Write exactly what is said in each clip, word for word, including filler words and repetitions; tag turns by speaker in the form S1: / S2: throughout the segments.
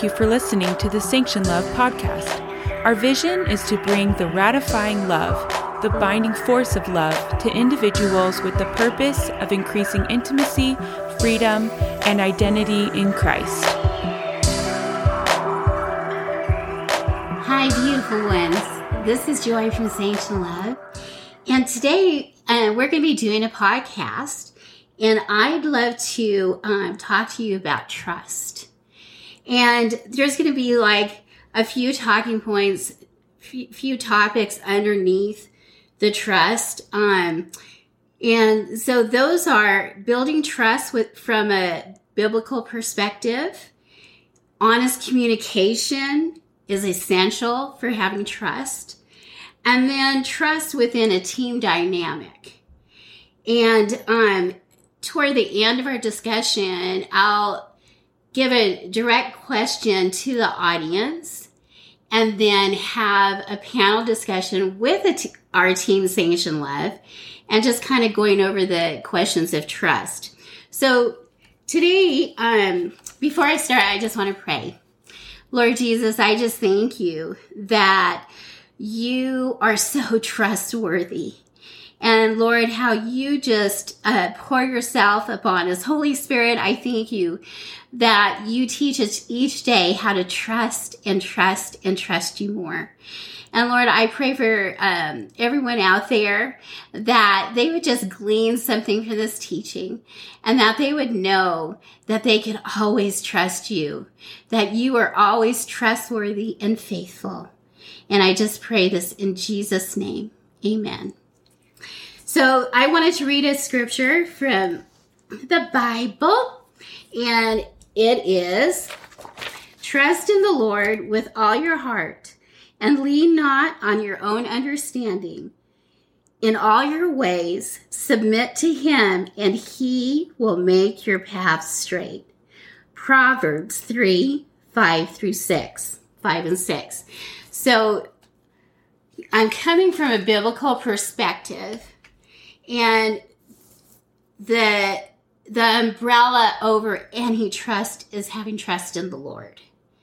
S1: thank you for listening to the Sanction Love podcast. Our vision is to bring the ratifying love, the binding force of love, to individuals with the purpose of increasing intimacy, freedom, and identity in Christ.
S2: Hi, beautiful ones. This is Joy from Sanction Love. And today uh, we're going to be doing a podcast. And I'd love to um, talk to you about trust. And there's going to be like a few talking points, few, few topics underneath the trust. Um, and so those are building trust with from a biblical perspective. Honest communication is essential for having trust. And then trust within a team dynamic. And um, toward the end of our discussion, I'll give a direct question to the audience and then have a panel discussion with a t- our team, Sanction Love, and just kind of going over the questions of trust. So today, um, before I start, I just want to pray. Lord Jesus, I just thank you that you are so trustworthy. And Lord, how you just uh, pour yourself upon us. Holy Spirit, I thank you that you teach us each day how to trust and trust and trust you more. And Lord, I pray for um, everyone out there that they would just glean something from this teaching and that they would know that they can always trust you, that you are always trustworthy and faithful. And I just pray this in Jesus' name. Amen. So I wanted to read a scripture from the Bible, and it is, trust in the Lord with all your heart and lean not on your own understanding. In all your ways, submit to him, and he will make your paths straight. Proverbs three, five through six, five and six. So I'm coming from a biblical perspective. And the the umbrella over any trust is having trust in the Lord.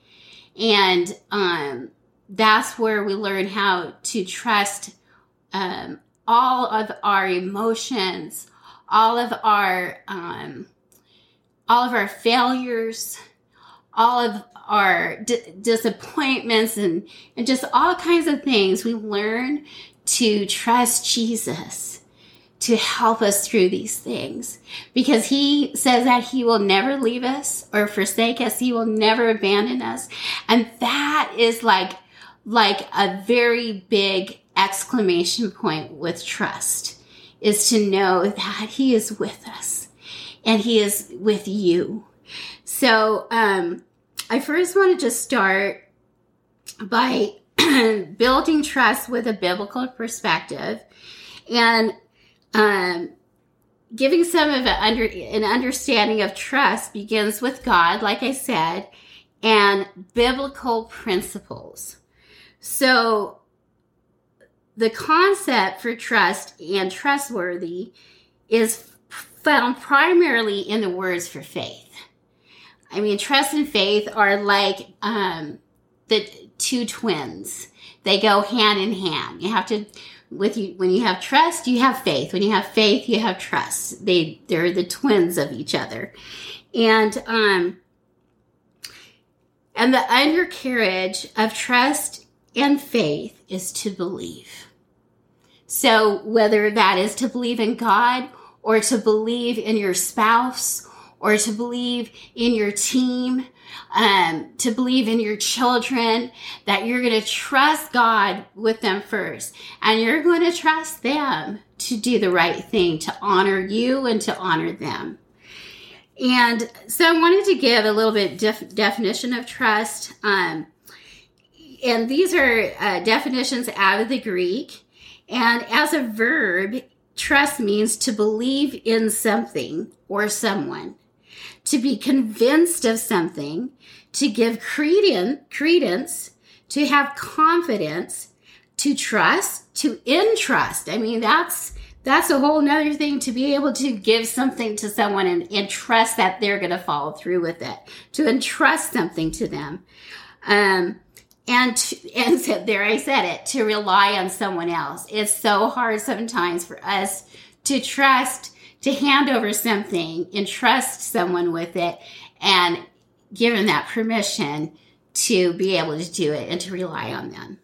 S2: And um, that's where we learn how to trust um, all of our emotions, all of our um, all of our failures, all of our d- disappointments, and, and just all kinds of things. We learn to trust Jesus to help us through these things, because he says that he will never leave us or forsake us. He will never abandon us. And that is like, like a very big exclamation point with trust, is to know that he is with us and he is with you. So, um, I first want to just start by building trust with a biblical perspective, and Um, giving some of a under, an understanding of trust begins with God, like I said, and biblical principles. So the concept for trust and trustworthy is found primarily in the words for faith. I mean, trust and faith are like um, the two twins. They go hand in hand. You have to... With you, when you have trust, you have faith. When you have faith, you have trust. They, they're the twins of each other. And, um, and the undercarriage of trust and faith is to believe. So whether that is to believe in God, or to believe in your spouse, or to believe in your team, um, to believe in your children, that you're going to trust God with them first. And you're going to trust them to do the right thing, to honor you and to honor them. And so I wanted to give a little bit def- definition of trust. Um, and these are uh, definitions out of the Greek. And as a verb, trust means to believe in something or someone, to be convinced of something, to give credence, credence, to have confidence, to trust, to entrust. I mean, that's that's a whole nother thing, to be able to give something to someone and, and trust that they're going to follow through with it, to entrust something to them. Um, and, to, and so there I said it, to rely on someone else. It's so hard sometimes for us to trust, to hand over something and trust someone with it and give them that permission to be able to do it and to rely on them.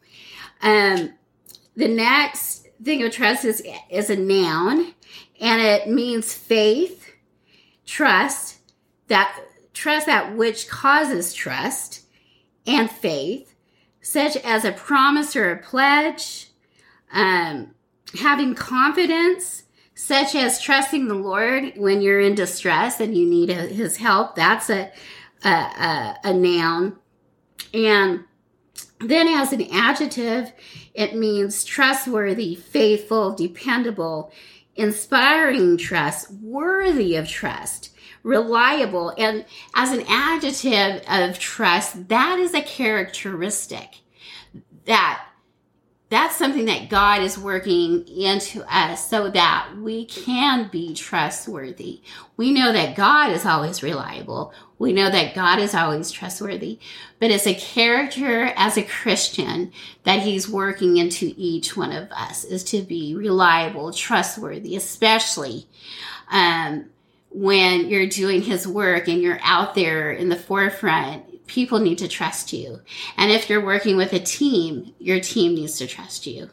S2: Um, the next thing of trust is, is a noun, and it means faith, trust, that trust that which causes trust, and faith, such as a promise or a pledge, um, having confidence, such as trusting the Lord when you're in distress and you need his help. That's a, a, a, a noun. And then as an adjective, it means trustworthy, faithful, dependable, inspiring trust, worthy of trust, reliable. And as an adjective of trust, that is a characteristic that that's something that God is working into us so that we can be trustworthy. We know that God is always reliable. We know that God is always trustworthy. But it's a character as a Christian that he's working into each one of us, is to be reliable, trustworthy, especially um, when you're doing his work and you're out there in the forefront. People need to trust you. And if you're working with a team, your team needs to trust you.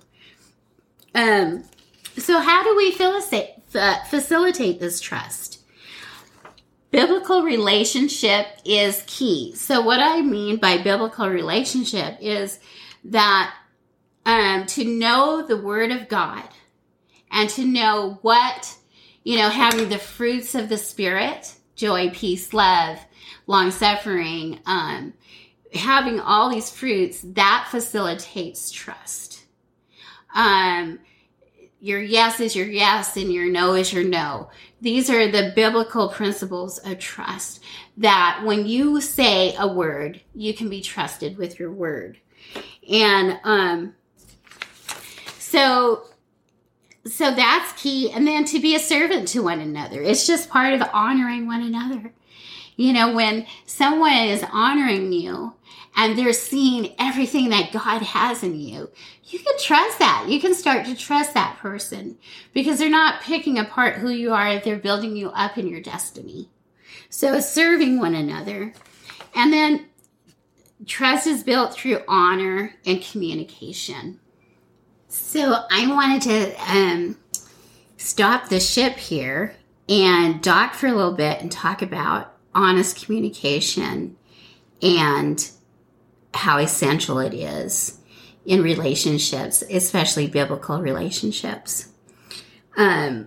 S2: Um, so how do we facilitate, facilitate this trust? Biblical relationship is key. So what I mean by biblical relationship is that um, to know the Word of God and to know what, you know, having the fruits of the Spirit, joy, peace, love, long-suffering, um, having all these fruits, that facilitates trust. Um, your yes is your yes and your no is your no. These are the biblical principles of trust, that when you say a word, you can be trusted with your word. And um, so, so that's key. And then to be a servant to one another. It's just part of honoring one another. You know, when someone is honoring you and they're seeing everything that God has in you, you can trust that. You can start to trust that person because they're not picking apart who you are. They're building you up in your destiny. So serving one another. And then trust is built through honor and communication. So I wanted to um, stop the ship here and dock for a little bit and talk about honest communication and how essential it is in relationships, especially biblical relationships. Um,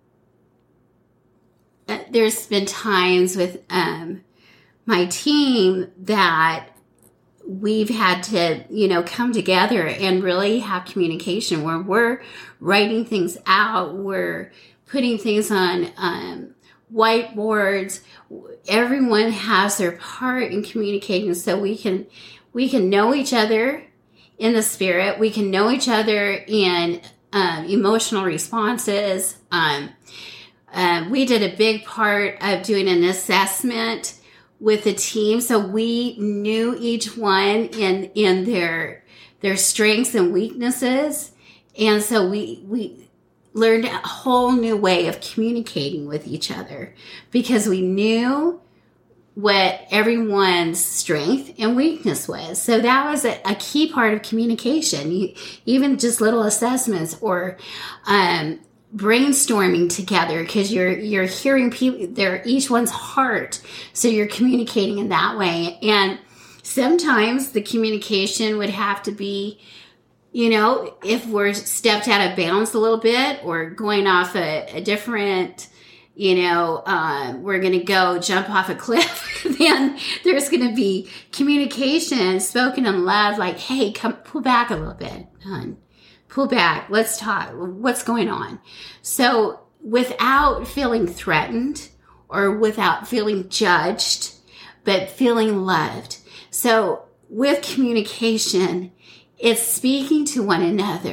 S2: there's been times with um, my team that we've had to, you know, come together and really have communication where we're writing things out, we're putting things on um, whiteboards. Everyone has their part in communicating, so we can we can know each other in the spirit. We can know each other in um, emotional responses. Um, uh, we did a big part of doing an assessment with the team, so we knew each one in in their their strengths and weaknesses, and so we we. learned a whole new way of communicating with each other because we knew what everyone's strength and weakness was. So that was a, a key part of communication. You, even just little assessments or um, brainstorming together because you're you're hearing people, they're each one's heart. So you're communicating in that way. And sometimes the communication would have to be, you know, if we're stepped out of bounds a little bit or going off a, a different, you know, uh, we're going to go jump off a cliff, then there's going to be communication spoken in love, like, hey, come pull back a little bit, hon. Pull back. Let's talk. What's going on? So without feeling threatened or without feeling judged, but feeling loved. So with communication, it's speaking to one another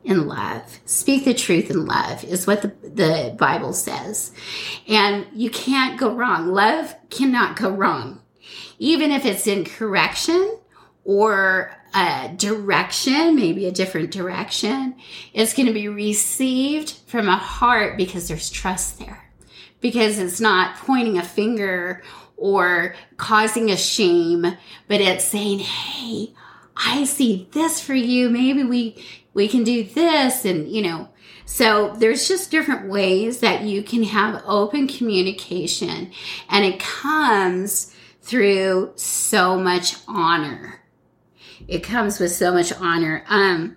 S2: in love. Speak the truth in love is what the, the Bible says. And you can't go wrong. Love cannot go wrong. Even if it's in correction or a direction, maybe a different direction, it's going to be received from a heart because there's trust there. Because it's not pointing a finger or causing a shame, but it's saying, hey, I see this for you. Maybe we, we can do this. And, you know, so there's just different ways that you can have open communication, and it comes through so much honor. It comes with so much honor. Um,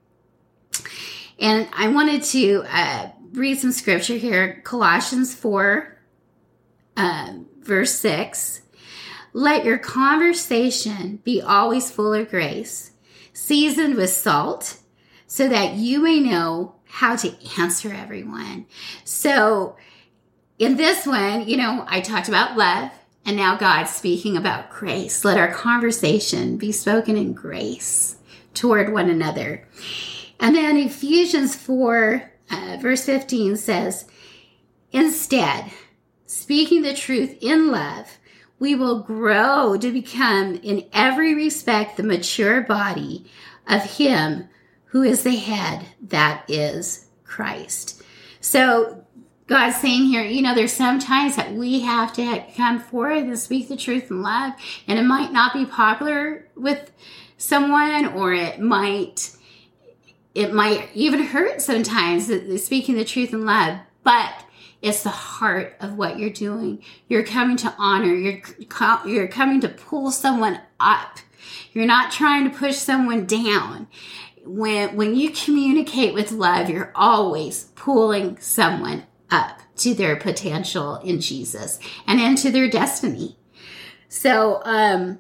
S2: and I wanted to, uh, read some scripture here. Colossians four, uh, verse six. Let your conversation be always full of grace, seasoned with salt, so that you may know how to answer everyone. So in this one, you know, I talked about love, and now God's speaking about grace. Let our conversation be spoken in grace toward one another. And then Ephesians four, Uh, verse fifteen says, instead, speaking the truth in love, we will grow to become in every respect the mature body of him who is the head, that is Christ. So God's saying here, you know, there's some times that we have to come forward and speak the truth in love, and it might not be popular with someone, or it might It might even hurt sometimes, speaking the truth in love, but it's the heart of what you're doing. You're coming to honor. You're, you're coming to pull someone up. You're not trying to push someone down. When, when you communicate with love, you're always pulling someone up to their potential in Jesus and into their destiny. So, um,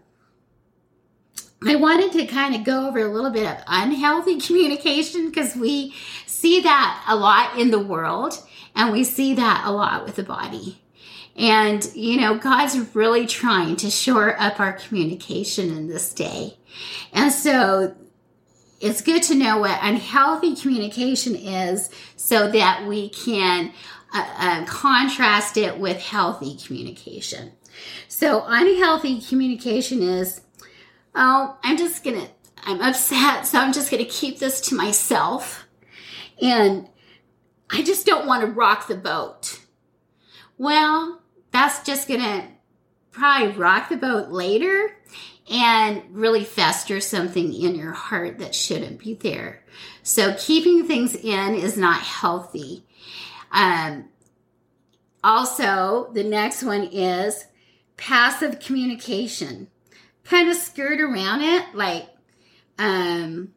S2: I wanted to kind of go over a little bit of unhealthy communication, because we see that a lot in the world, and we see that a lot with the body. And, you know, God's really trying to shore up our communication in this day. And so it's good to know what unhealthy communication is, so that we can uh, uh, contrast it with healthy communication. So unhealthy communication is, oh, I'm just going to, I'm upset, so I'm just going to keep this to myself. And I just don't want to rock the boat. Well, that's just going to probably rock the boat later and really fester something in your heart that shouldn't be there. So keeping things in is not healthy. Um, also, the next one is passive communication. Kind of skirt around it, like, um,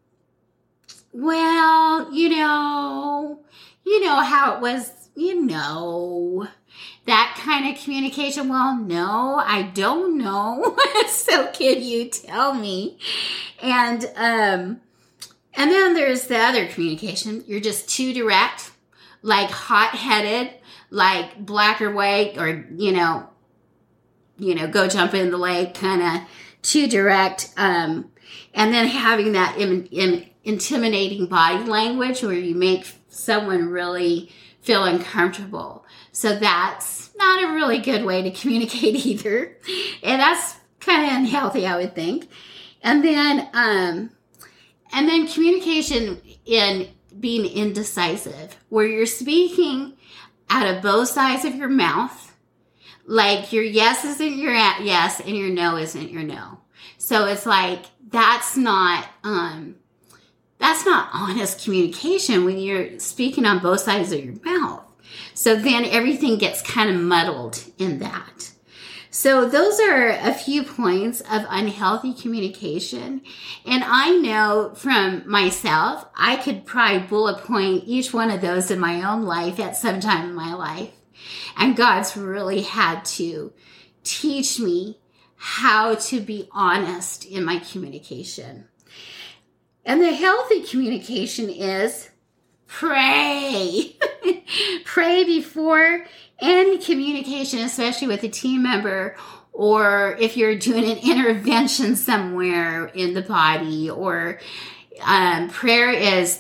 S2: well, you know, you know how it was, you know, that kind of communication. Well, no, I don't know. So can you tell me? And, um, and then there's the other communication. You're just too direct, like hot-headed, like black or white, or, you know, you know, go jump in the lake, kind of too direct. Um, and then having that in, in, intimidating body language where you make someone really feel uncomfortable. So that's not a really good way to communicate either. And that's kind of unhealthy, I would think. And then, um, and then communication in being indecisive, where you're speaking out of both sides of your mouth, like your yes isn't your yes and your no isn't your no. So it's like, that's not, um, that's not honest communication when you're speaking on both sides of your mouth. So then everything gets kind of muddled in that. So those are a few points of unhealthy communication. And I know from myself, I could probably bullet point each one of those in my own life at some time in my life. And God's really had to teach me how to be honest in my communication. And the healthy communication is pray. Pray before any communication, especially with a team member, or if you're doing an intervention somewhere in the body, or um, prayer is the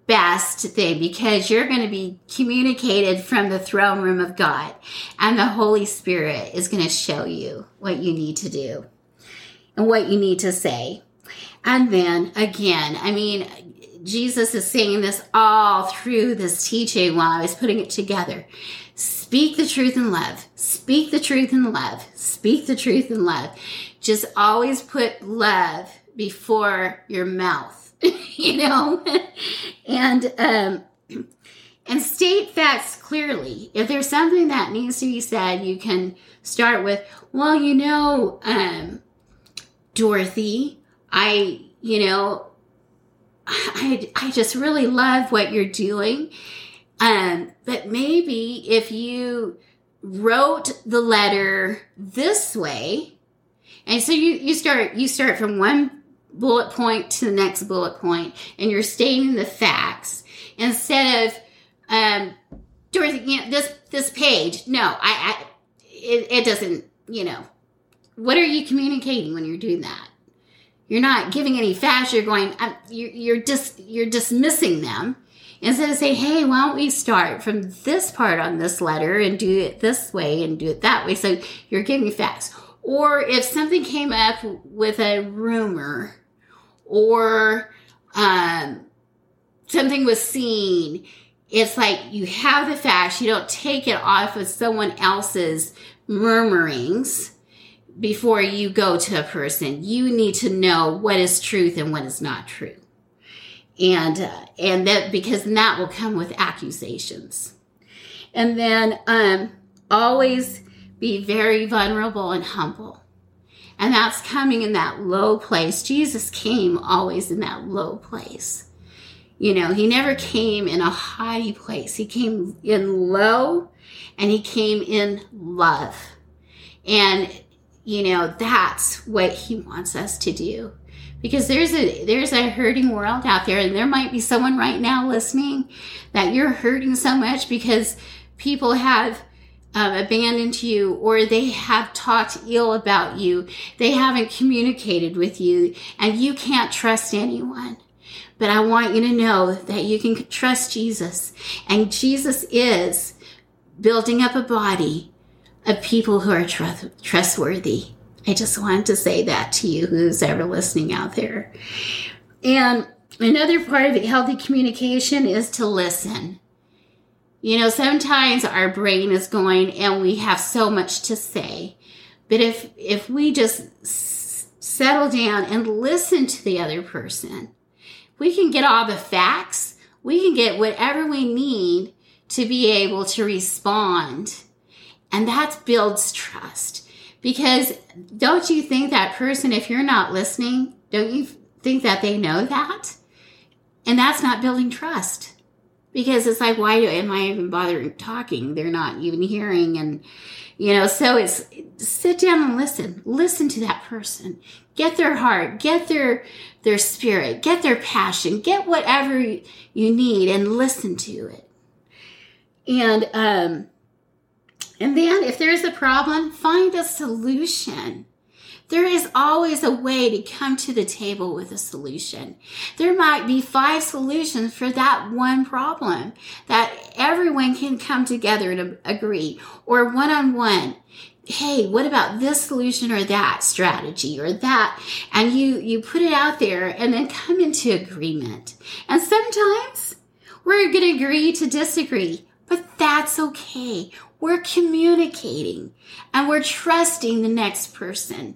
S2: best thing, because you're going to be communicated from the throne room of God, and the Holy Spirit is going to show you what you need to do and what you need to say. And then again, I mean, Jesus is saying this all through this teaching while I was putting it together. Speak the truth in love. Speak the truth in love. Speak the truth in love. Just always put love before your mouth, you know, and, um, and state facts clearly. If there's something that needs to be said, you can start with, well, you know, um, Dorothy, I, you know, I, I just really love what you're doing. Um, but maybe if you wrote the letter this way, and so you, you start, you start from one bullet point to the next bullet point, and you're stating the facts instead of, um, Dorothy, you know, this, this page. No, I, I it, it doesn't, you know, what are you communicating when you're doing that? You're not giving any facts. You're going, uh, you're, you're just, you're dismissing them instead of saying, hey, why don't we start from this part on this letter and do it this way and do it that way? So you're giving facts. Or if something came up with a rumor, or um, something was seen, it's like you have the facts. You don't take it off of someone else's murmurings before you go to a person. You need to know what is truth and what is not true. And, uh, and that, because that will come with accusations. And then, um, always be very vulnerable and humble. And that's coming in that low place. Jesus came always in that low place. You know, he never came in a haughty place. He came in low, and he came in love. And you know, that's what he wants us to do. Because there's a there's a hurting world out there, and there might be someone right now listening that you're hurting so much because people have um, abandoned you, or they have talked ill about you. They haven't communicated with you, and you can't trust anyone. But I want you to know that you can trust Jesus, and Jesus is building up a body of people who are tr- trustworthy. I just wanted to say that to you, who's ever listening out there. And another part of healthy communication is to listen. You know, sometimes our brain is going and we have so much to say. But if if we just s- settle down and listen to the other person, we can get all the facts. We can get whatever we need to be able to respond. And that builds trust. Because don't you think that person, if you're not listening, don't you think that they know that? And that's not building trust. Because it's like, why do, am I even bothering talking? They're not even hearing. And, you know, so it's sit down and listen. Listen to that person. Get their heart. Get their, their spirit. Get their passion. Get whatever you need and listen to it. And, um, And then if there's a problem, find a solution. There is always a way to come to the table with a solution. There might be five solutions for that one problem that everyone can come together and agree, or one-on-one. Hey, what about this solution or that strategy or that? And you, you put it out there and then come into agreement. And sometimes we're going to agree to disagree, but that's okay. We're communicating and we're trusting the next person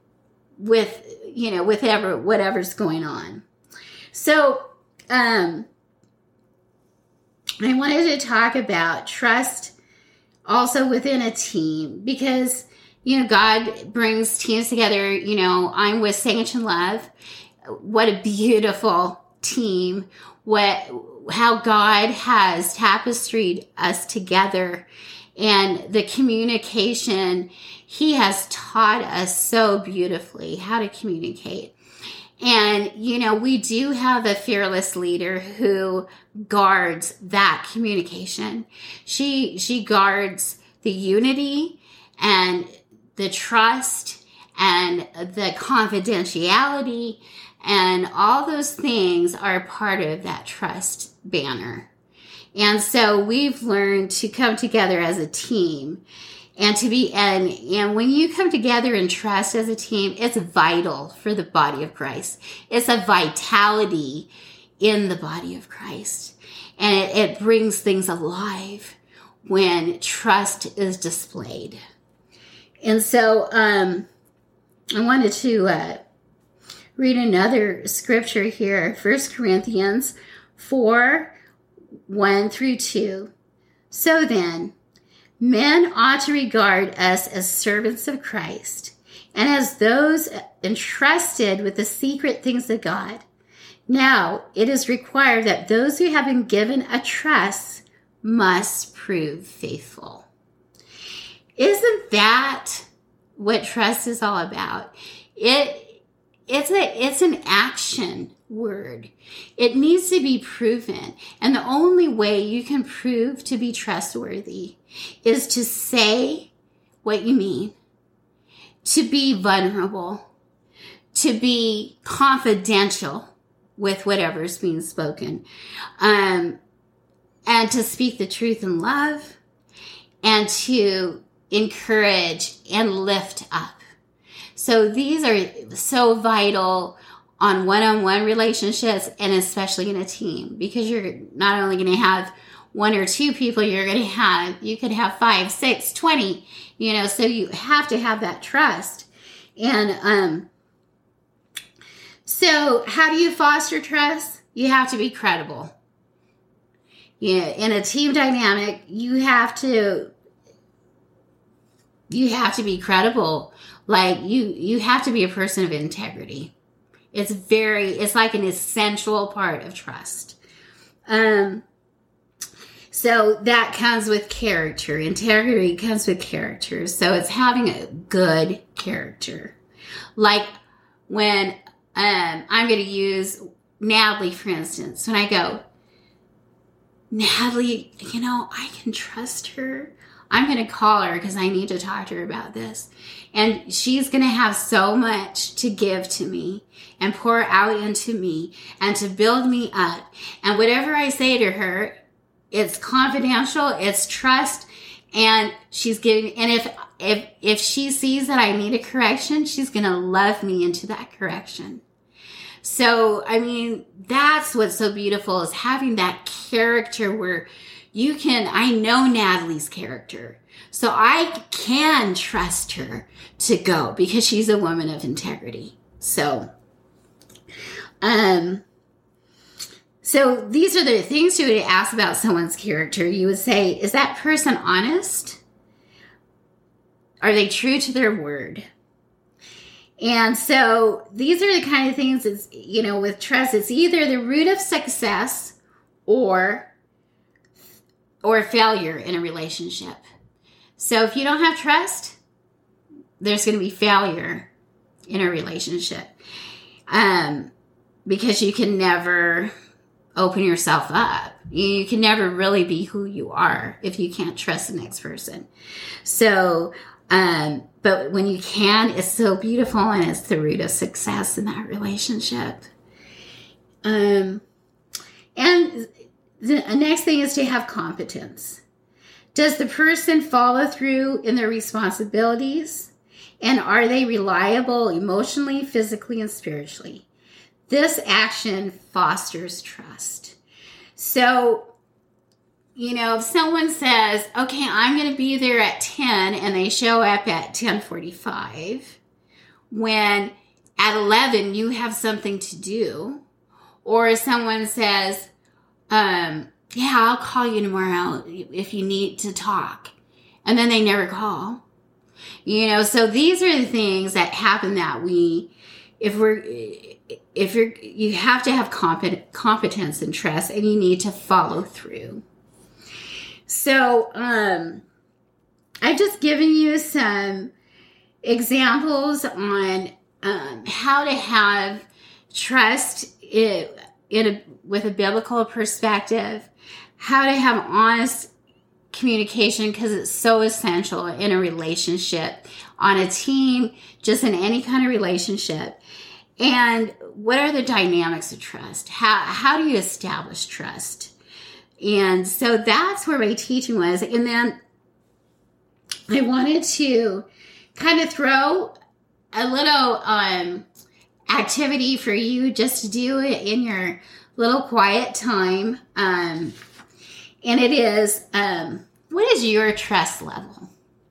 S2: with, you know, with ever, whatever's going on. So, um, I wanted to talk about trust also within a team, because, you know, God brings teams together. You know, I'm with Sanctioned Love. What a beautiful team. What, how God has tapestried us together. And the communication, he has taught us so beautifully how to communicate. And, you know, we do have a fearless leader who guards that communication. She, she guards the unity and the trust and the confidentiality, and all those things are part of that trust banner. And so we've learned to come together as a team and to be, and, and when you come together in trust as a team, it's vital for the body of Christ. It's a vitality in the body of Christ. And it, it brings things alive when trust is displayed. And so, um, I wanted to, uh, read another scripture here, First Corinthians four, one through two. So then, men ought to regard us as servants of Christ, and as those entrusted with the secret things of God. Now, it is required that those who have been given a trust must prove faithful. Isn't that what trust is all about? It It's a, it's an action word. It needs to be proven. And the only way you can prove to be trustworthy is to say what you mean, to be vulnerable, to be confidential with whatever is being spoken, um, and to speak the truth in love, and to encourage and lift up. So these are so vital on one-on-one relationships and especially in a team, because you're not only going to have one or two people, you're going to have, you could have five, six, twenty, you know, so you have to have that trust. And um, so how do you foster trust? You have to be credible. Yeah, in a team dynamic, you have to, you have to be credible. Like you, you have to be a person of integrity. It's very, it's like an essential part of trust. Um, so that comes with character. Integrity comes with character. So it's having a good character. Like when um, I'm going to use Natalie, for instance, when I go, Natalie, you know, I can trust her. I'm going to call her because I need to talk to her about this. And she's going to have so much to give to me and pour out into me and to build me up. And whatever I say to her, it's confidential, it's trust, and she's giving, and if, if, if she sees that I need a correction, she's going to love me into that correction. So, I mean, that's what's so beautiful, is having that character where you can, I know Natalie's character, so I can trust her to go because she's a woman of integrity. So, um, so these are the things you would ask about someone's character. You would say, is that person honest? Are they true to their word? And so these are the kind of things that's, you know, with trust, it's either the root of success or or failure in a relationship. So if you don't have trust, there's going to be failure in a relationship. Um, because you can never open yourself up. You can never really be who you are if you can't trust the next person. So, um, but when you can, it's so beautiful, and it's the root of success in that relationship. Um, and the next thing is to have competence. Does the person follow through in their responsibilities? And are they reliable emotionally, physically, and spiritually? This action fosters trust. So, you know, if someone says, okay, I'm going to be there at ten, and they show up at ten forty-five, when at eleven you have something to do, or if someone says, um, yeah, I'll call you tomorrow if you need to talk, and then they never call. You know, so these are the things that happen that we, if we're, if you're, you have to have compet- competence and trust, and you need to follow through. So, um, I've just given you some examples on, um, how to have trust in, in a, with a biblical perspective, how to have honest communication, because it's so essential in a relationship, on a team, just in any kind of relationship. And what are the dynamics of trust? How, how do you establish trust? And so that's where my teaching was. And then I wanted to kind of throw a little um, activity for you just to do it in your little quiet time. Um, and it is, um, what is your trust level?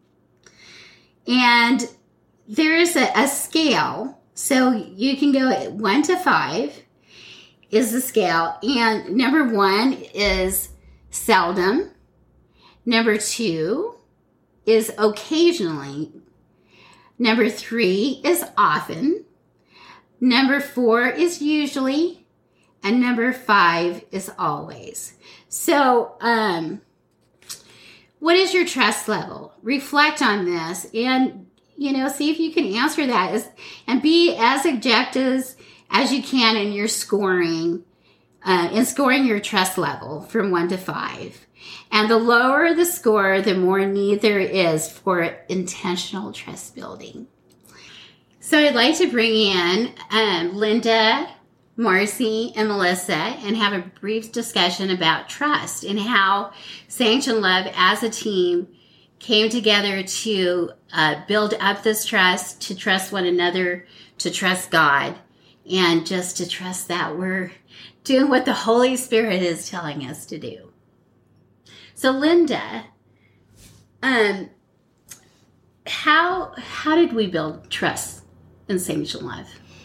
S2: And there's a, a scale. So you can go at one to five is the scale. And number one is seldom. Number two is occasionally. Number three is often. Number four is usually. And number five is always. So, um, what is your trust level? Reflect on this and, you know, see if you can answer that as, and be as objective as you can in your scoring, uh, in scoring your trust level from one to five. And the lower the score, the more need there is for intentional trust building. So I'd like to bring in um, Linda, Marcy, and Melissa and have a brief discussion about trust and how Sanction Love as a team came together to uh, build up this trust, to trust one another, to trust God, and just to trust that we're doing what the Holy Spirit is telling us to do. So Linda, um, how how did we build trust in Sanction Love?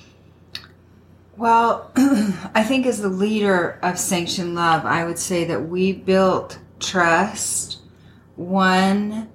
S3: Well, I think as the leader of Sanction Love, I would say that we built trust one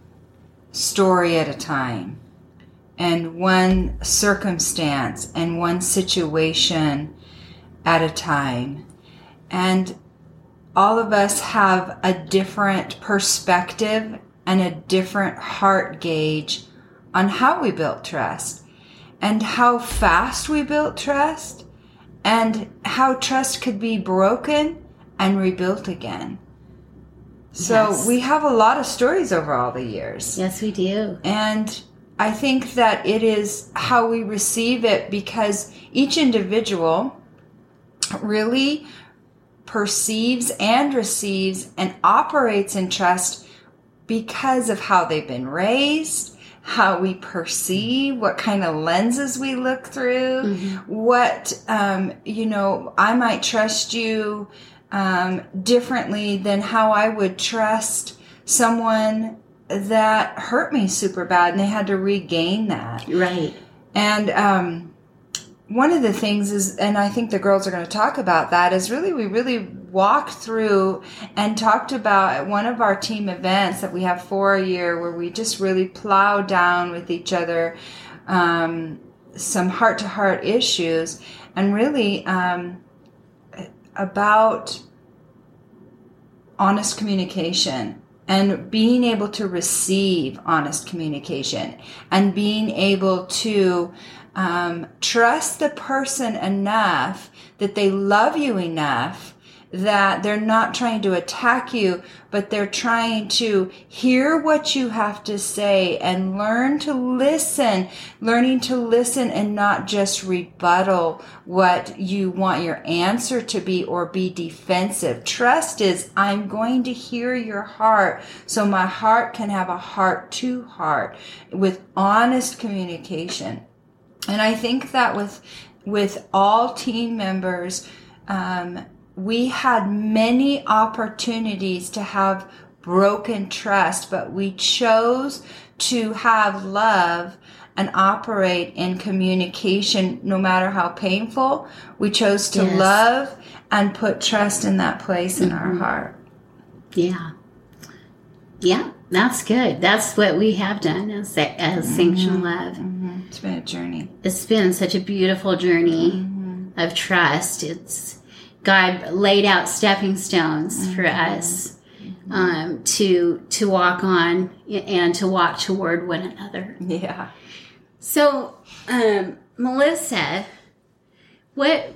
S3: story at a time, and one circumstance and one situation at a time. And all of us have a different perspective and a different heart gauge on how we built trust, and how fast we built trust, and how trust could be broken and rebuilt again. So yes. We have a lot of stories over all the years.
S2: Yes, we do.
S3: And I think that it is how we receive it, because each individual really perceives and receives and operates in trust because of how they've been raised, how we perceive, what kind of lenses we look through, mm-hmm. what, um, you know, I might trust you um, differently than how I would trust someone that hurt me super bad and they had to regain that.
S2: Right.
S3: And um, one of the things is, and I think the girls are going to talk about that, is really, we really walked through and talked about at one of our team events that we have for a year, where we just really plow down with each other um, some heart-to-heart issues, and really um, about honest communication and being able to receive honest communication and being able to um, trust the person enough that they love you enough that they're not trying to attack you, but they're trying to hear what you have to say and learn to listen, learning to listen and not just rebuttal what you want your answer to be or be defensive. Trust is, I'm going to hear your heart so my heart can have a heart to heart with honest communication. And I think that with, with all team members, um, we had many opportunities to have broken trust, but we chose to have love and operate in communication no matter how painful. We chose to yes. love and put trust in that place mm-hmm. in our heart.
S2: Yeah. Yeah, that's good. That's what we have done as, as mm-hmm. Sanction Love.
S3: Mm-hmm. It's been a journey.
S2: It's been such a beautiful journey mm-hmm. of trust. It's God laid out stepping stones mm-hmm. for us mm-hmm. um, to to walk on and to walk toward one another.
S3: Yeah.
S2: So, um, Melissa, what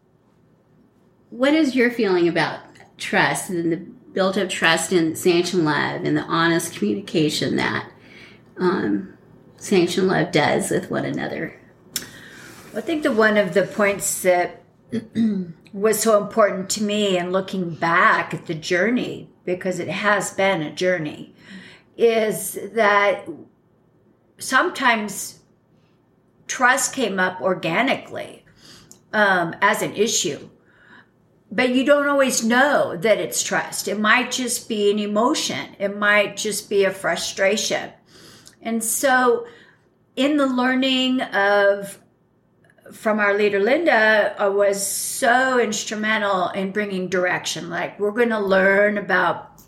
S2: what is your feeling about trust and the built-up trust in Sanction Love and the honest communication that um, Sanction Love does with one another?
S4: I think that one of the points that was so important to me in looking back at the journey, because it has been a journey, is that sometimes trust came up organically um, as an issue. But you don't always know that it's trust. It might just be an emotion. It might just be a frustration. And so in the learning of from our leader, Linda, uh, was so instrumental in bringing direction. Like, we're going to learn about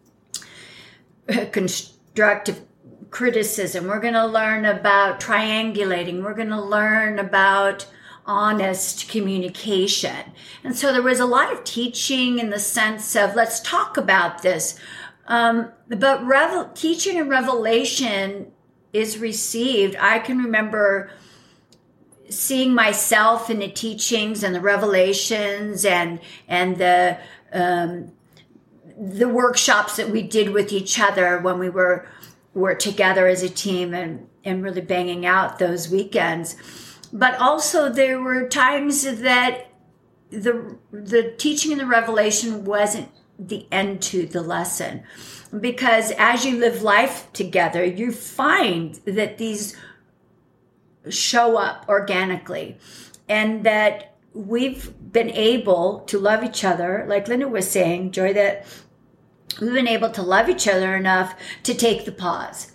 S4: constructive criticism. We're going to learn about triangulating. We're going to learn about honest communication. And so there was a lot of teaching in the sense of, let's talk about this. Um, but revel- teaching and revelation is received. I can remember seeing myself in the teachings and the revelations and and the um, the workshops that we did with each other when we were were together as a team and and really banging out those weekends. But also there were times that the the teaching and the revelation wasn't the end to the lesson, because as you live life together, you find that these show up organically, and that we've been able to love each other, like Linda was saying, Joy, that we've been able to love each other enough to take the pause.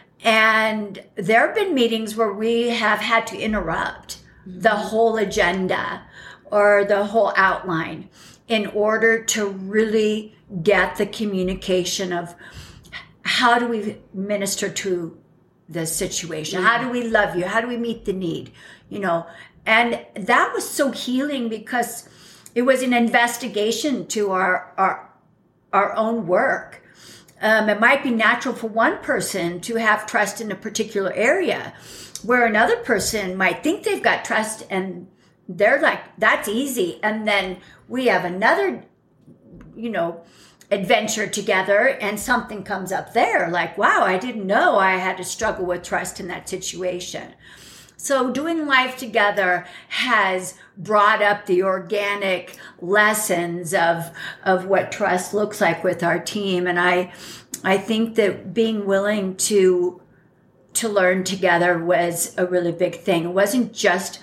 S4: And there have been meetings where we have had to interrupt mm-hmm. the whole agenda or the whole outline in order to really get the communication of how do we minister to the situation? How do we love you? How do we meet the need? You know, and that was so healing, because it was an investigation to our our our own work. Um, it might be natural for one person to have trust in a particular area, where another person might think they've got trust and they're like, that's easy. And then we have another, you know, adventure together and something comes up there like, wow, I didn't know I had to struggle with trust in that situation. So doing life together has brought up the organic lessons of of what trust looks like with our team. And I I think that being willing to to learn together was a really big thing. It wasn't just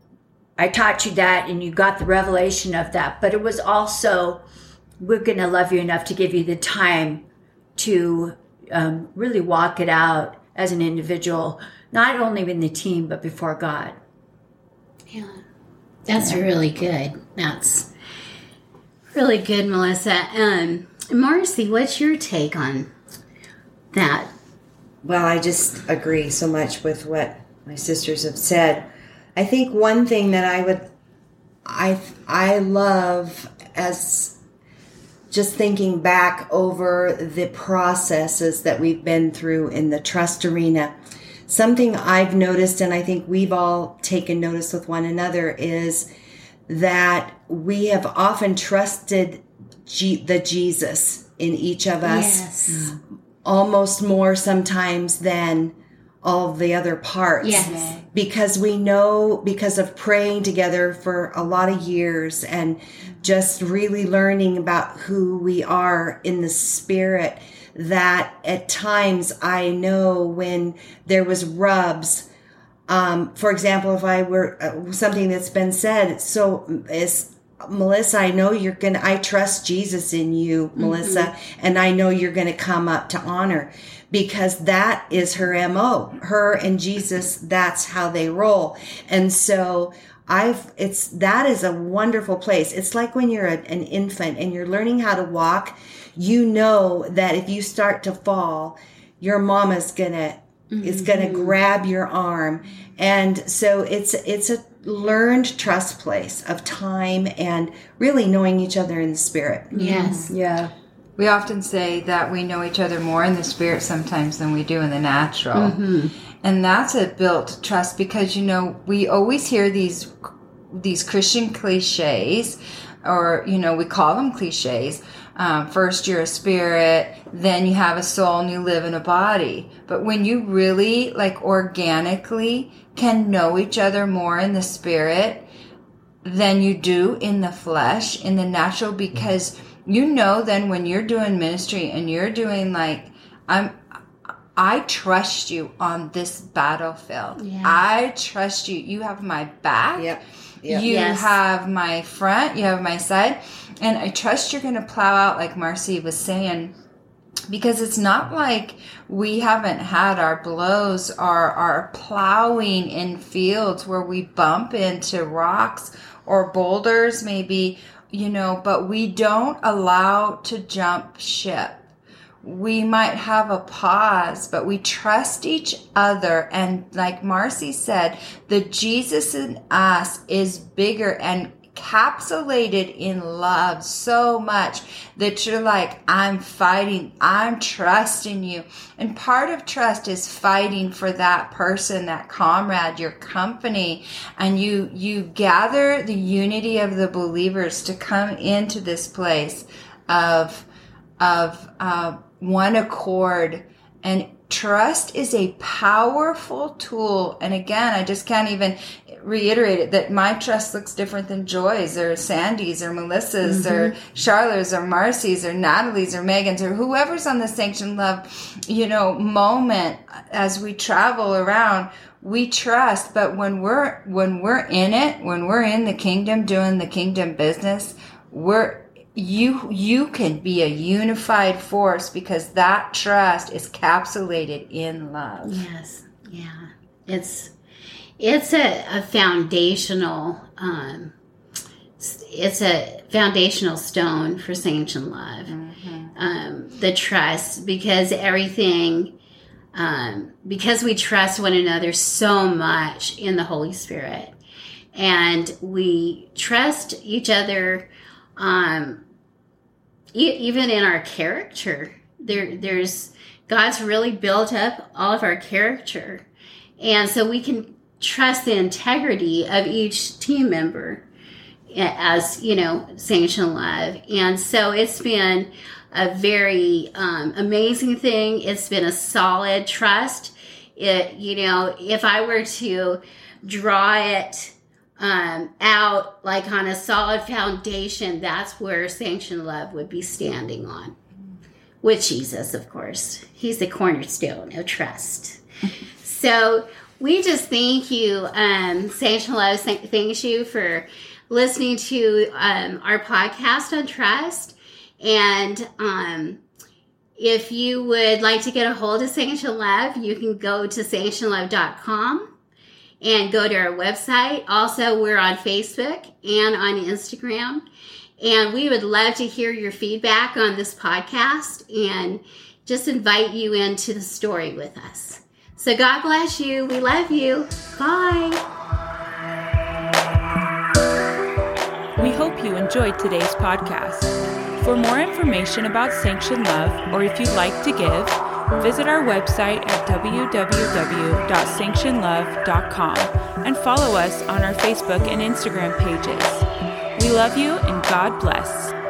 S4: I taught you that and you got the revelation of that, but it was also, we're going to love you enough to give you the time to um, really walk it out as an individual, not only in the team, but before God.
S2: Yeah, that's yeah. really good. That's really good, Melissa. Um, Marcy, what's your take on that?
S5: Well, I just agree so much with what my sisters have said. I think one thing that I would, I I love as just thinking back over the processes that we've been through in the trust arena, something I've noticed, and I think we've all taken notice with one another, is that we have often trusted G- the Jesus in each of us, yes. almost more sometimes than all the other parts.
S2: Yes.
S5: Because we know, because of praying together for a lot of years and just really learning about who we are in the spirit, that at times I know when there was rubs, um, for example, if I were uh, something that's been said, so is Melissa, I know you're going to, I trust Jesus in you, Melissa, mm-hmm. and I know you're going to come up to honor, because that is her M O. Her and Jesus, that's how they roll. And so I've, it's, that is a wonderful place. It's like when you're a, an infant and you're learning how to walk, you know that if you start to fall, your mama's gonna, mm-hmm. is gonna grab your arm. And so it's, it's a learned trust place of time and really knowing each other in the spirit.
S2: Yes.
S3: Yeah. We often say that we know each other more in the spirit sometimes than we do in the natural.
S2: Mm-hmm.
S3: And that's a built trust, because, you know, we always hear these these Christian cliches, or, you know, we call them cliches, Um, first you're a spirit, then you have a soul and you live in a body. But when you really like organically can know each other more in the spirit than you do in the flesh, in the natural, because you know then when you're doing ministry and you're doing like, I'm, I trust you on this battlefield.
S2: Yeah.
S3: I trust you. You have my back.
S5: Yep. Yep.
S3: You
S2: Yes.
S3: have my front. You have my side. And I trust you're going to plow out, like Marcy was saying, because it's not like we haven't had our blows or our plowing in fields where we bump into rocks or boulders maybe, you know, but we don't allow to jump ship. We might have a pause, but we trust each other. And like Marcy said, the Jesus in us is bigger and encapsulated in love so much that you're like, I'm fighting, I'm trusting you. And part of trust is fighting for that person, that comrade, your company. And you, you gather the unity of the believers to come into this place of, of, uh, one accord. And trust is a powerful tool. And again, I just can't even reiterate it, that my trust looks different than Joy's or Sandy's or Melissa's mm-hmm. or Charlotte's or Marcy's or Natalie's or Megan's or whoever's on the Sanctioned Love, you know, moment as we travel around. We trust, but when we're when we're in it, when we're in the kingdom doing the kingdom business, we're You you can be a unified force because that trust is capsulated in love.
S2: Yes, yeah, it's it's a, a foundational um, it's a foundational stone for Sanctioned Love. Mm-hmm. Um, the trust, because everything, um, because we trust one another so much in the Holy Spirit, and we trust each other. Um, e- even in our character, there, there's God's really built up all of our character, and so we can trust the integrity of each team member as, you know, Sanctioned Love. And so it's been a very um, amazing thing. It's been a solid trust. It, you know, if I were to draw it Um, out like on a solid foundation, that's where Sanctioned Love would be standing on. With Jesus, of course. He's the cornerstone of trust. So we just thank you, um, Sanctioned Love, thanks you for listening to um, our podcast on trust. And um, if you would like to get a hold of Sanctioned Love, you can go to sanctioned love dot com. And go to our website. Also, we're on Facebook and on Instagram. And we would love to hear your feedback on this podcast and just invite you into the story with us. So God bless you. We love you. Bye.
S1: We hope you enjoyed today's podcast. For more information about Sanctioned Love, or if you'd like to give, visit our website at w w w dot sanctioned love dot com and follow us on our Facebook and Instagram pages. We love you and God bless.